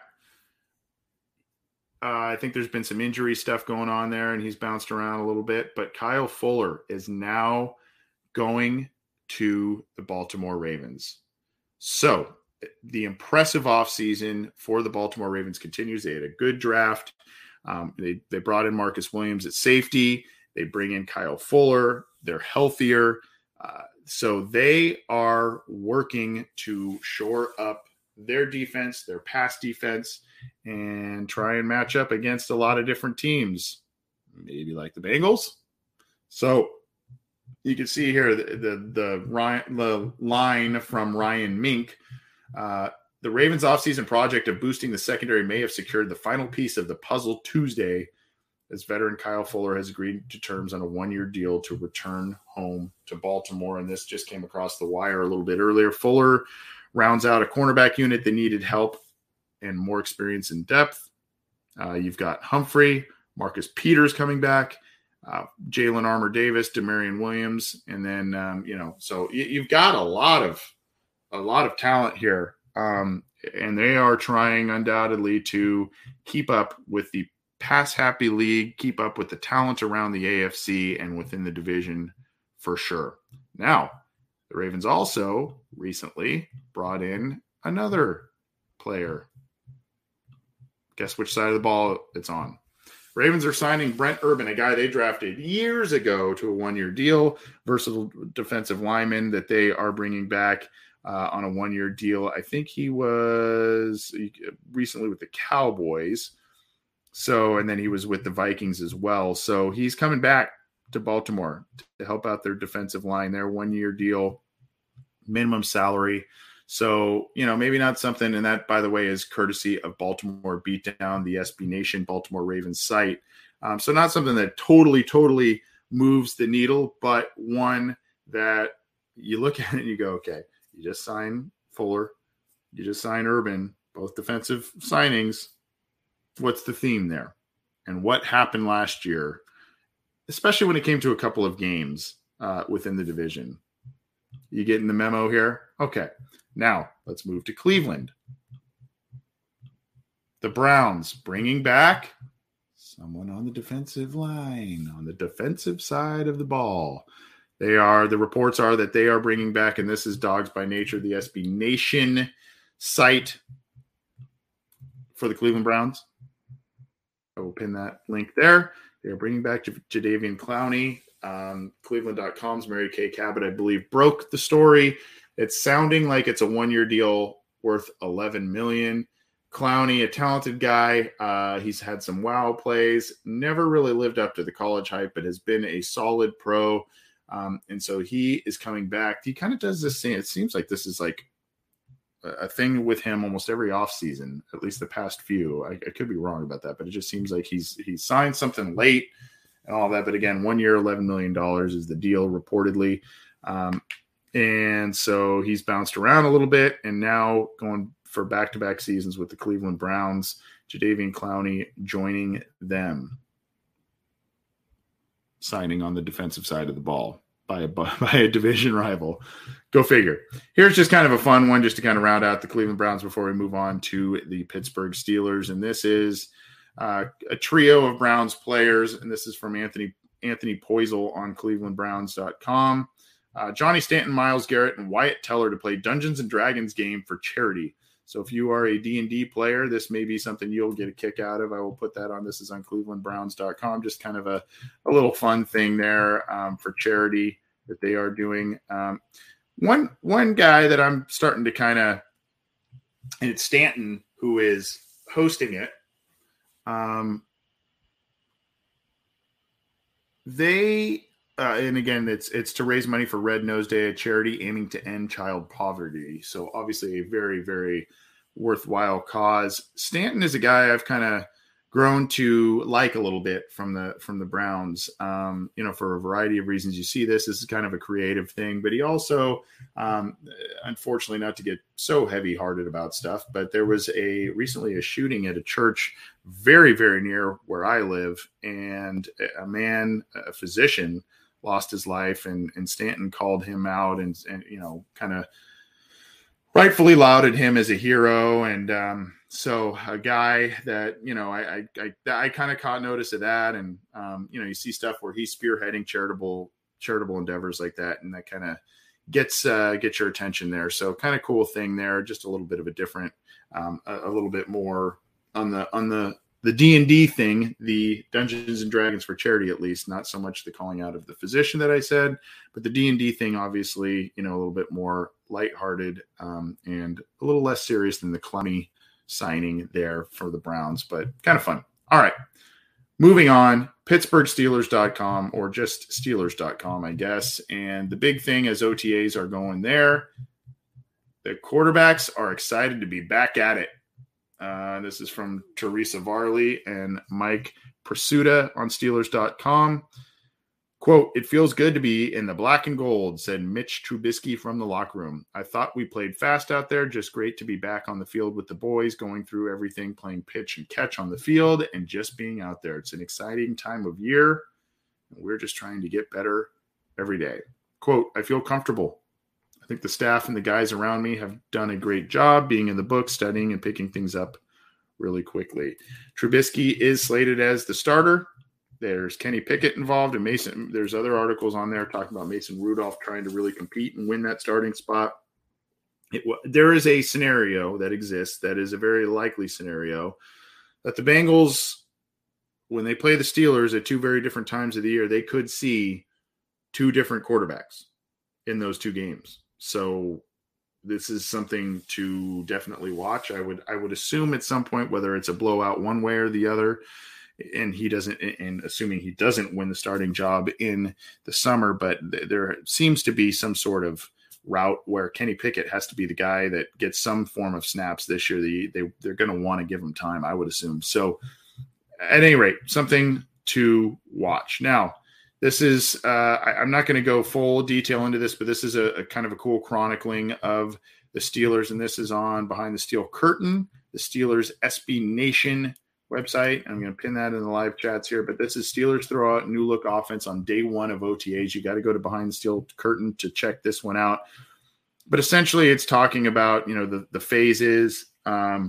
I think there's been some injury stuff going on there, and he's bounced around a little bit. But Kyle Fuller is now going to the Baltimore Ravens. So the impressive offseason for the Baltimore Ravens continues. They had a good draft. They brought in Marcus Williams at safety. They bring in Kyle Fuller. They're healthier. So they are working to shore up their defense, their pass defense, and try and match up against a lot of different teams, maybe like the Bengals. So you can see here the line from Ryan Mink. The Ravens offseason project of boosting the secondary may have secured the final piece of the puzzle Tuesday, as veteran Kyle Fuller has agreed to terms on a one-year deal to return home to Baltimore. And this just came across the wire a little bit earlier. Fuller rounds out a cornerback unit that needed help and more experience in depth. You've got Humphrey, Marcus Peters coming back, Jalen Armour-Davis, Demarion Williams, and then so you've got a lot of talent here, and they are trying undoubtedly to keep up with the pass-happy league, keep up with the talent around the AFC and within the division for sure. Now, the Ravens also recently brought in another player. Guess which side of the ball it's on. Ravens are signing Brent Urban, a guy they drafted years ago, to a one-year deal. Versatile defensive lineman that they are bringing back on a one-year deal. I think he was recently with the Cowboys. So, and then he was with the Vikings as well. So he's coming back to Baltimore to help out their defensive line. Their one-year deal, minimum salary. So, maybe not something, and that, by the way, is courtesy of Baltimore Beatdown, the SB Nation Baltimore Ravens site. So not something that totally moves the needle, but one that you look at it and you go, okay, you just signed Fuller, you just signed Urban, both defensive signings. What's the theme there? And what happened last year, especially when it came to a couple of games within the division? You getting the memo here? Okay. Now, let's move to Cleveland. The Browns bringing back someone on the defensive line, on the defensive side of the ball. The reports are that they are bringing back, and this is Dogs by Nature, the SB Nation site for the Cleveland Browns. I will pin that link there. They are bringing back Jadeveon Clowney, Cleveland.com's Mary Kay Cabot, I believe, broke the story. It's sounding like it's a 1-year deal worth $11 million. Clowney, a talented guy. He's had some wow plays, never really lived up to the college hype, but has been a solid pro. And so he is coming back. He kind of does this thing. It seems like this is like a thing with him almost every offseason, at least the past few. I could be wrong about that, but it just seems like he's signed something late and all that. But again, 1 year, $11 million is the deal reportedly. And so he's bounced around a little bit and now going for back-to-back seasons with the Cleveland Browns. Jadeveon Clowney joining them, signing on the defensive side of the ball by a division rival. Go figure. Here's just kind of a fun one just to kind of round out the Cleveland Browns before we move on to the Pittsburgh Steelers. And this is a trio of Browns players, and this is from Anthony Poisel on clevelandbrowns.com. Johnny Stanton, Myles Garrett, and Wyatt Teller to play Dungeons & Dragons game for charity. So if you are a D&D player, this may be something you'll get a kick out of. I will put that on. This is on clevelandbrowns.com. Just kind of a little fun thing there for charity that they are doing. One guy that I'm starting to kind of, and it's Stanton who is hosting it. And again, it's to raise money for Red Nose Day, a charity aiming to end child poverty. So obviously a very, very worthwhile cause. Stanton is a guy I've kind of grown to like a little bit from the Browns, for a variety of reasons. You see this is kind of a creative thing, but he also, unfortunately, not to get so heavy-hearted about stuff, but there was recently a shooting at a church very, very near where I live, and a physician, lost his life, and Stanton called him out and kind of rightfully lauded him as a hero. And so a guy that, I kind of caught notice of that. And, you see stuff where he's spearheading charitable endeavors like that. And that kind of gets your attention there. So kind of cool thing there. Just a little bit of a different, a little bit more on the D&D thing, the Dungeons and Dragons for charity, at least, not so much the calling out of the physician that I said, but the D&D thing, obviously, a little bit more lighthearted and a little less serious than the Clowney signing there for the Browns, but kind of fun. All right, moving on, PittsburghSteelers.com, or just Steelers.com, I guess. And the big thing as OTAs are going there, the quarterbacks are excited to be back at it. This is from Teresa Varley and Mike Pursuta on Steelers.com. Quote, "It feels good to be in the black and gold," said Mitch Trubisky from the locker room. "I thought we played fast out there. Just great to be back on the field with the boys, going through everything, playing pitch and catch on the field, and just being out there. It's an exciting time of year, and we're just trying to get better every day." Quote, "I feel comfortable. I think the staff and the guys around me have done a great job being in the book, studying, and picking things up really quickly." Trubisky is slated as the starter. There's Kenny Pickett involved, and Mason. There's other articles on there talking about Mason Rudolph trying to really compete and win that starting spot. There is a scenario that exists that is a very likely scenario that the Bengals, when they play the Steelers at two very different times of the year, they could see two different quarterbacks in those two games. So this is something to definitely watch. I would assume at some point, whether it's a blowout one way or the other, and assuming he doesn't win the starting job in the summer, but there seems to be some sort of route where Kenny Pickett has to be the guy that gets some form of snaps this year. They're going to want to give him time, I would assume. So at any rate, something to watch. Now, this is I'm not going to go full detail into this, but this is a kind of a cool chronicling of the Steelers, and this is on Behind the Steel Curtain, the Steelers SB Nation website. I'm going to pin that in the live chats here, but this is Steelers throw out new look offense on day one of OTAs. You got to go to Behind the Steel Curtain to check this one out. But essentially it's talking about, the phases and,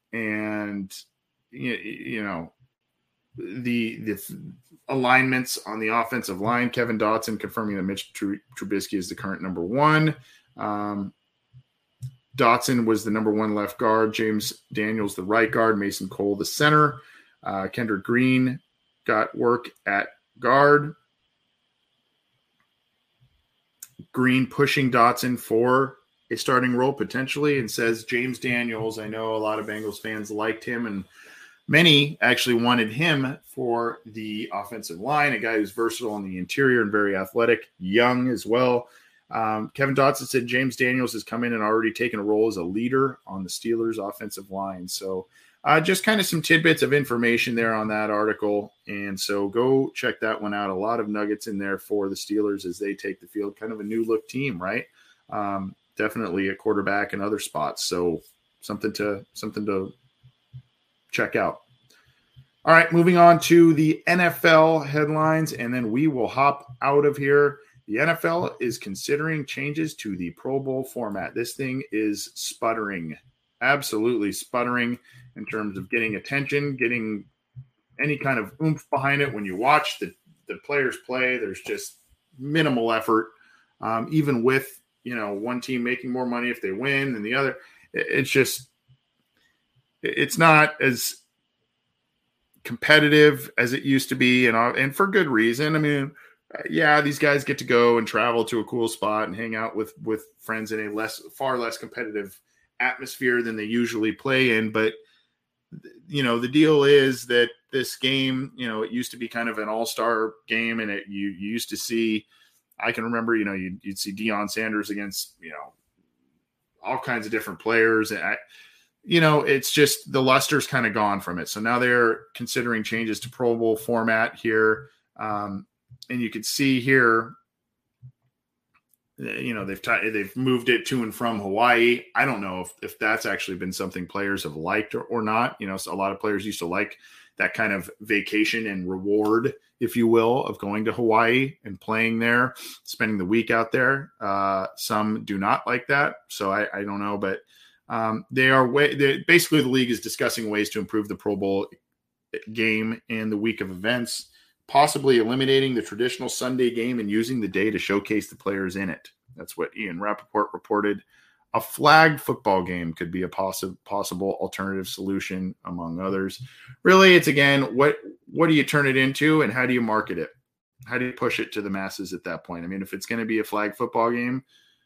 the alignments on the offensive line. Kevin Dotson confirming that Mitch Trubisky is the current number one. Dotson was the number one left guard. James Daniels, the right guard. Mason Cole, the center. Kendrick Green got work at guard. Green pushing Dotson for a starting role potentially, and says James Daniels. I know a lot of Bengals fans liked him, and many actually wanted him for the offensive line, a guy who's versatile in the interior and very athletic, young as well. Kevin Dotson said James Daniels has come in and already taken a role as a leader on the Steelers' offensive line. So just kind of some tidbits of information there on that article. And so go check that one out. A lot of nuggets in there for the Steelers as they take the field. Kind of a new look team, right? Definitely a quarterback and other spots. So something to check out. All right, moving on to the NFL headlines, and then we will hop out of here. The NFL is considering changes to the Pro Bowl format. This thing is sputtering, absolutely sputtering in terms of getting attention, getting any kind of oomph behind it. When you watch the players play, there's just minimal effort, even with, one team making more money if they win than the other. It's not as competitive as it used to be, and for good reason. I mean, yeah, these guys get to go and travel to a cool spot and hang out with friends in a far less competitive atmosphere than they usually play in. But, the deal is that this game, it used to be kind of an all-star game, and you used to see, I can remember, you'd see Deion Sanders against, all kinds of different players. And it's just the luster's kind of gone from it. So now they're considering changes to Pro Bowl format here. And you can see here, they've moved it to and from Hawaii. I don't know if that's actually been something players have liked or not. So a lot of players used to like that kind of vacation and reward, if you will, of going to Hawaii and playing there, spending the week out there. Some do not like that. So I don't know, but basically the league is discussing ways to improve the Pro Bowl game and the week of events, possibly eliminating the traditional Sunday game and using the day to showcase the players in it. That's what Ian Rappaport reported. A flag football game could be a possible alternative solution, among others. Really, it's, again, what do you turn it into and how do you market it? How do you push it to the masses at that point? I mean, if it's going to be a flag football game,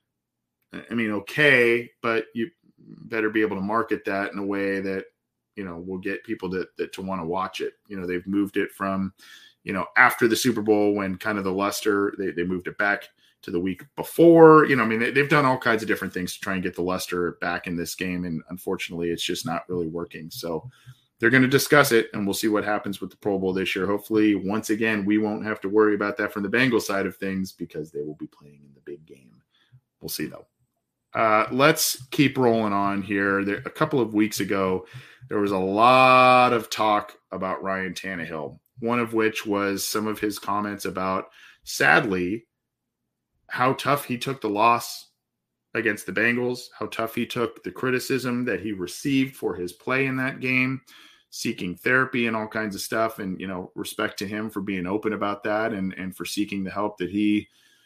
okay, but you better be able to market that in a way that, will get people to want to watch it. They've moved it from, after the Super Bowl when kind of the luster, they moved it back to the week before. They've done all kinds of different things to try and get the luster back in this game. And unfortunately, it's just not really working. So they're going to discuss it, and we'll see what happens with the Pro Bowl this year. Hopefully, once again, we won't have to worry about that from the Bengals side of things because they will be playing in the big game. We'll see, though. Let's keep rolling on here. A couple of weeks ago, there was a lot of talk about Ryan Tannehill, one of which was some of his comments about, sadly, how tough he took the loss against the Bengals, how tough he took the criticism that he received for his play in that game, seeking therapy and all kinds of stuff. And, respect to him for being open about that and for seeking the help that he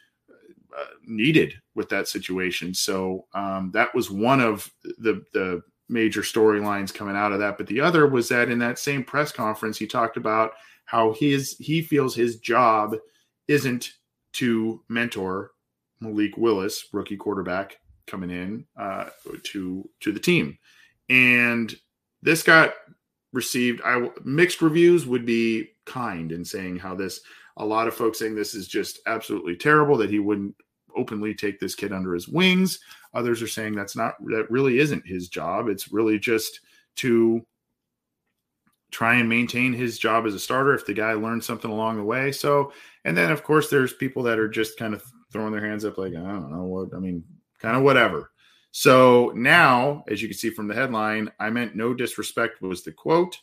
needed with that situation. So that was one of the major storylines coming out of that. But the other was that in that same press conference, he talked about how he feels his job isn't to mentor Malik Willis, rookie quarterback coming in to the team. And this got received mixed reviews would be kind in saying how a lot of folks saying this is just absolutely terrible, that he wouldn't openly take this kid under his wings. Others are saying that really isn't his job. It's really just to try and maintain his job as a starter if the guy learns something along the way. So, and then of course there's people that are just kind of throwing their hands up like, I don't know what, kind of whatever. So now, as you can see from the headline, I meant no disrespect was the quote.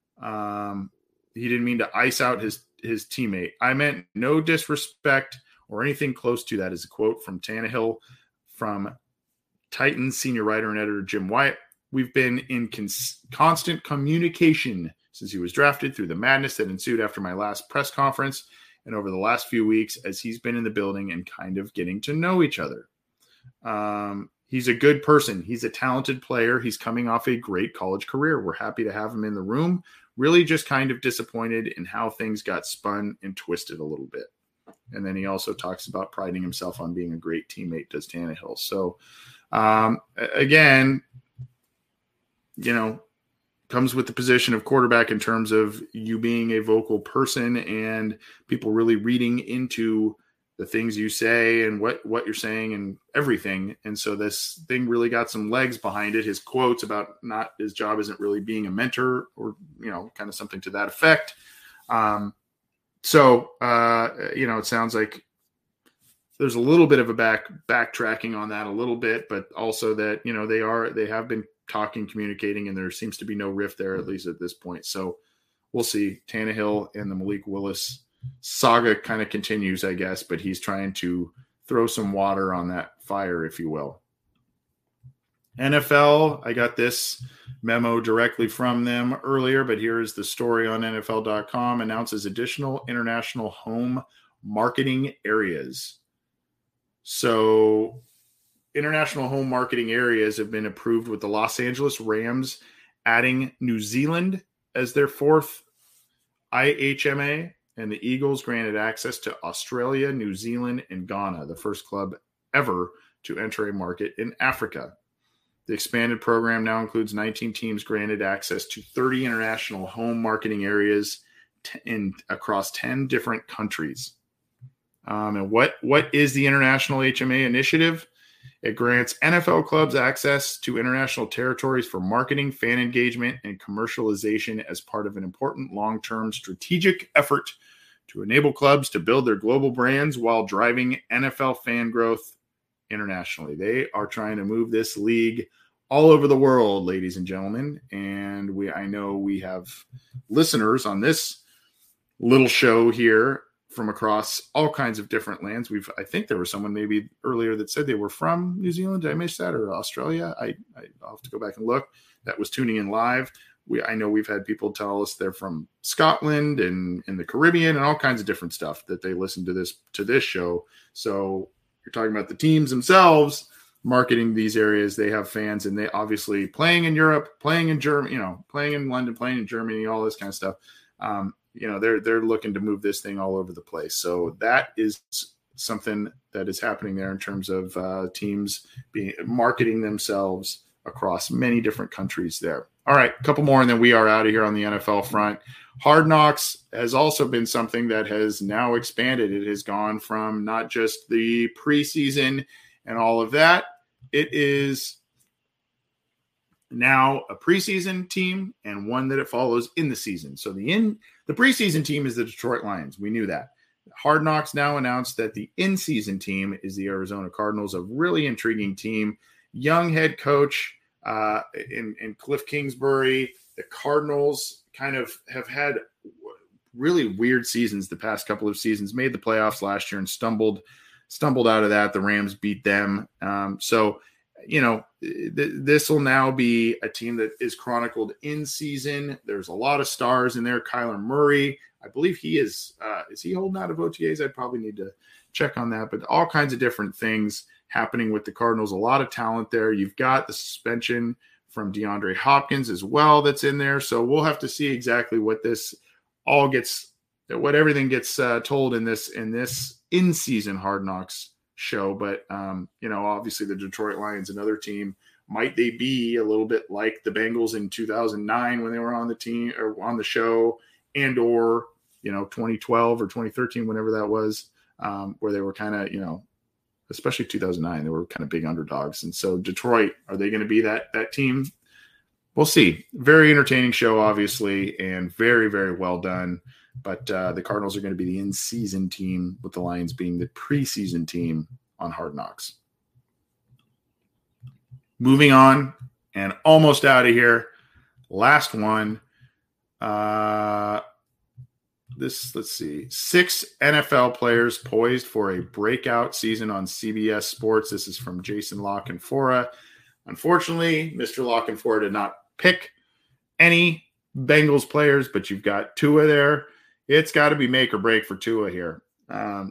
He didn't mean to ice out his teammate. I meant no disrespect or anything close to that is a quote from Tannehill from Titans senior writer and editor Jim Wyatt. We've been in constant communication since he was drafted through the madness that ensued after my last press conference and over the last few weeks as he's been in the building and kind of getting to know each other. He's a good person. He's a talented player. He's coming off a great college career. We're happy to have him in the room. Really just kind of disappointed in how things got spun and twisted a little bit. And then he also talks about priding himself on being a great teammate, does Tannehill. So, again, comes with the position of quarterback in terms of you being a vocal person and people really reading into the things you say and what you're saying and everything. And so this thing really got some legs behind it. His quotes about his job isn't really being a mentor or, kind of something to that effect. It sounds like there's a little bit of a backtracking on that a little bit, but also that, they have been talking, communicating, and there seems to be no rift there, at least at this point. So we'll see. Tannehill and the Malik Willis saga kind of continues, I guess, but he's trying to throw some water on that fire, if you will. NFL, I got this memo directly from them earlier, but here is the story on NFL.com. Announces additional international home marketing areas. So international home marketing areas have been approved, with the Los Angeles Rams adding New Zealand as their fourth IHMA, and the Eagles granted access to Australia, New Zealand, and Ghana, the first club ever to enter a market in Africa. The expanded program now includes 19 teams granted access to 30 international home marketing areas across 10 different countries. And what is the International HMA initiative? It grants NFL clubs access to international territories for marketing, fan engagement, and commercialization as part of an important long-term strategic effort to enable clubs to build their global brands while driving NFL fan growth internationally. They are trying to move this league all over the world, ladies and gentlemen. And I know we have listeners on this little show here from across all kinds of different lands. I think there was someone maybe earlier that said they were from New Zealand. Did I miss that? Or Australia? I'll have to go back and look. That was tuning in live. I know we've had people tell us they're from Scotland and in the Caribbean and all kinds of different stuff that they listen to this show. So you're talking about the teams themselves marketing these areas. They have fans, and they obviously playing in Europe, playing in Germany, playing in London, playing in Germany, all this kind of stuff. They're looking to move this thing all over the place. So that is something that is happening there in terms of teams marketing themselves across many different countries there. All right, a couple more, and then we are out of here on the NFL front. Hard Knocks has also been something that has now expanded. It has gone from not just the preseason and all of that. It is now a preseason team and one that it follows in the season. So the preseason team is the Detroit Lions. We knew that. Hard Knocks now announced that the in-season team is the Arizona Cardinals, a really intriguing team. Young head coach in Cliff Kingsbury. The Cardinals kind of have had really weird seasons the past couple of seasons, made the playoffs last year and stumbled out of that. The Rams beat them. This will now be a team that is chronicled in season. There's a lot of stars in there. Kyler Murray, I believe he is he holding out of OTAs? I'd probably need to check on that, but all kinds of different things happening with the Cardinals. A lot of talent there. You've got the suspension from DeAndre Hopkins as well that's in there. So we'll have to see exactly what everything gets told in this in-season Hard Knocks show. But, obviously the Detroit Lions, another team, might they be a little bit like the Bengals in 2009 when they were on the team or on the show, and or, 2012 or 2013, whenever that was, where they were kind of, especially 2009, they were kind of big underdogs. And so Detroit, are they going to be that team? We'll see. Very entertaining show, obviously, and very, very well done. But the Cardinals are going to be the in-season team, with the Lions being the preseason team on Hard Knocks. Moving on and almost out of here. Last one. Let's see. 6 NFL players poised for a breakout season on CBS Sports. This is from Jason La Canfora. Unfortunately, Mr. La Canfora did not pick any Bengals players, but you've got Tua there. It's got to be make or break for Tua here.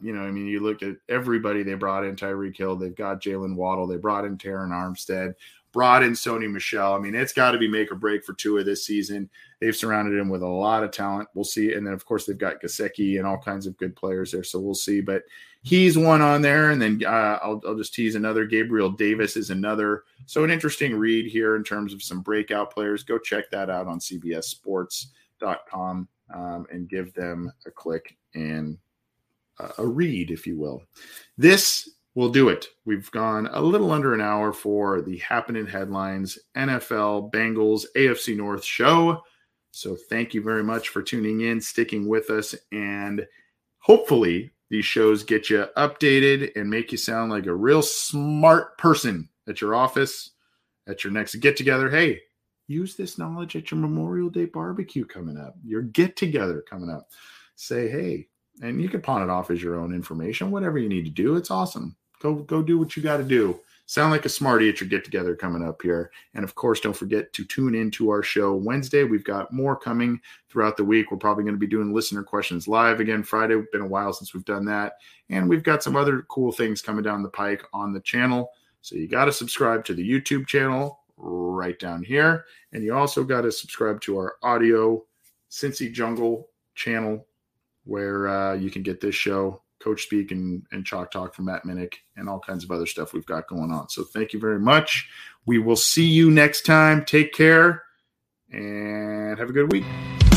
You look at everybody they brought in. Tyreek Hill, they've got Jalen Waddle, they brought in Terron Armstead. brought in Sony Michel. I mean, it's got to be make or break for Tua this season. They've surrounded him with a lot of talent. We'll see. And then, of course, they've got Gesicki and all kinds of good players there. So we'll see. But he's one on there. And then I'll just tease another. Gabriel Davis is another. So an interesting read here in terms of some breakout players. Go check that out on CBSSports.com and give them a click and a read, if you will. This will do it. We've gone a little under an hour for the Happening Headlines NFL Bengals AFC North show. So thank you very much for tuning in, sticking with us, and hopefully these shows get you updated and make you sound like a real smart person at your office, at your next get-together. Hey, use this knowledge at your Memorial Day barbecue coming up, your get-together coming up. Say, hey, and you can pawn it off as your own information, whatever you need to do. It's awesome. Go do what you got to do. Sound like a smarty at your get-together coming up here. And, of course, don't forget to tune into our show Wednesday. We've got more coming throughout the week. We're probably going to be doing listener questions live again Friday. It's been a while since we've done that. And we've got some other cool things coming down the pike on the channel. So you got to subscribe to the YouTube channel right down here. And you also got to subscribe to our audio Cincy Jungle channel where you can get this show, Coach Speak and Chalk Talk from Matt Minnick, and all kinds of other stuff we've got going on. So thank you very much. We will see you next time. Take care and have a good week.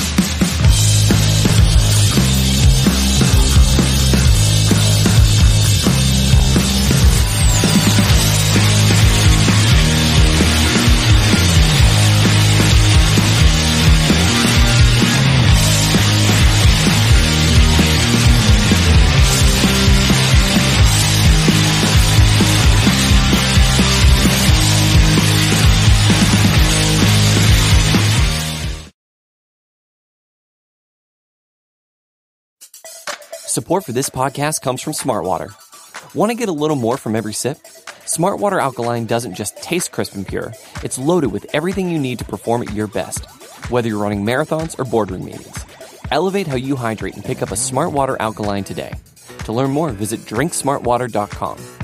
Support for this podcast comes from Smartwater. Want to get a little more from every sip? Smartwater Alkaline doesn't just taste crisp and pure. It's loaded with everything you need to perform at your best, whether you're running marathons or boardroom meetings. Elevate how you hydrate and pick up a Smartwater Alkaline today. To learn more, visit drinksmartwater.com.